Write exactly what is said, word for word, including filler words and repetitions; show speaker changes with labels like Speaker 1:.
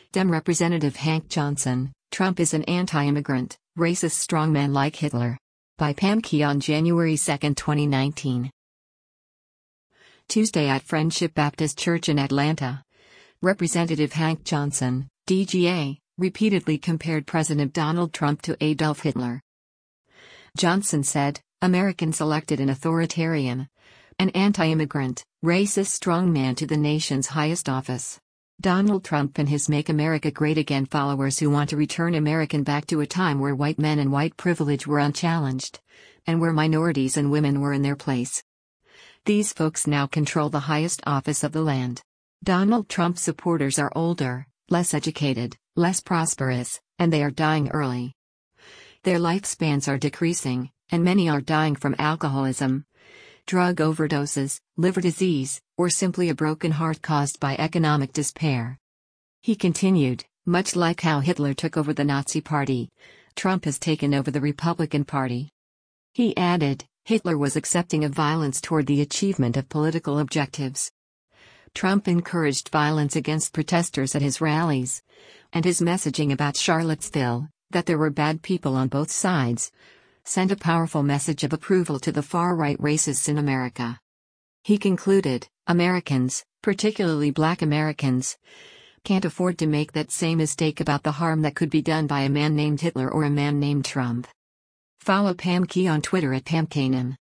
Speaker 1: Dem Representative Hank Johnson, Trump is an anti-immigrant, racist strongman like Hitler. By Pam Key on January second, twenty nineteen. Tuesday at Friendship Baptist Church in Atlanta. Representative Hank Johnson, D G A, repeatedly compared President Donald Trump to Adolf Hitler. Johnson said, Americans elected an authoritarian, an anti-immigrant, racist strongman to the nation's highest office. Donald Trump and his Make America Great Again followers who want to return American back to a time where white men and white privilege were unchallenged, and where minorities and women were in their place. These folks now control the highest office of the land. Donald Trump's supporters are older, less educated, less prosperous, and they are dying early. Their lifespans are decreasing, and many are dying from alcoholism, drug overdoses, liver disease, or simply a broken heart caused by economic despair. He continued, much like how Hitler took over the Nazi Party, Trump has taken over the Republican Party. He added, Hitler was accepting of violence toward the achievement of political objectives. Trump encouraged violence against protesters at his rallies, and his messaging about Charlottesville, that there were bad people on both sides, sent a powerful message of approval to the far-right racists in America. He concluded, Americans, particularly Black Americans, can't afford to make that same mistake about the harm that could be done by a man named Hitler or a man named Trump. Follow Pam Key on Twitter at Pam Kanan.